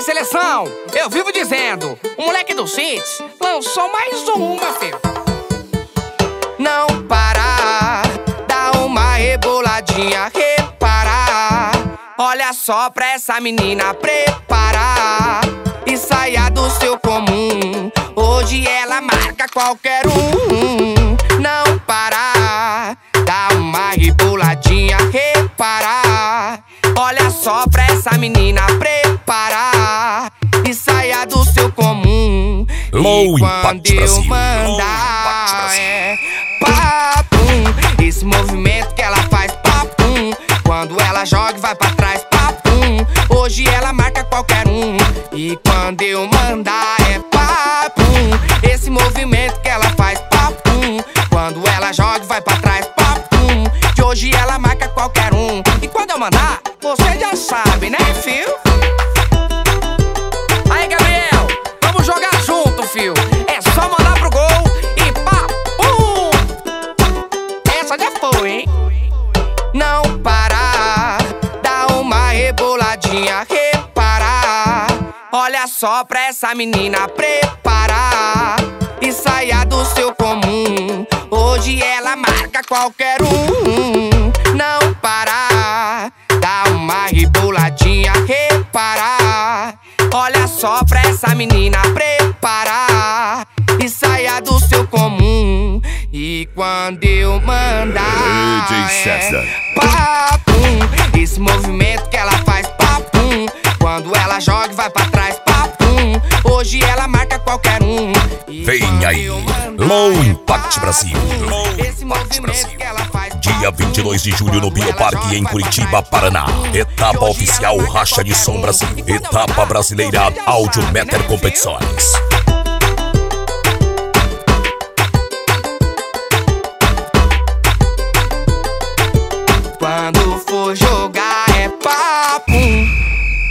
seleção, eu vivo dizendo, o moleque do Cits lançou mais uma, filho. Não parar, dá uma reboladinha, reparar. Olha só pra essa menina preparar e saia do seu comum. Hoje ela marca qualquer um. Não parar, dá uma reboladinha, reparar. Olha só pra essa menina preparar e saia do seu comum. Low Impact Brasil. Mandar é papum. Esse movimento que ela faz papum. Quando ela joga e vai pra trás papum. Hoje ela marca qualquer um. E quando eu mandar é papum. Esse movimento que ela faz papum. Quando ela joga e vai pra trás papum. Que hoje ela marca qualquer um. E quando eu mandar, você já sabe, né, fio? Aí, Gabriel, vamos jogar junto, fio. É só mandar pro gol e papum. Essa já foi, hein? Não parar, dá uma reboladinha, reparar. Olha só pra essa menina preparar e saia do seu comum. Hoje ela marca qualquer um. Não parar, dá uma reboladinha, reparar. Olha só pra essa menina preparar e saia do seu comum. E quando eu mandar DJ César. Papum. Esse movimento que ela faz papum. Quando ela joga e vai pra trás papum. Hoje ela marca qualquer um. Vem aí, Low Impact Brasil. Low Impact Brasil. Dia 22 de julho no Bioparque em Curitiba, Paraná. Etapa oficial Racha de Som Brasil. Etapa brasileira Áudio Meter Competições.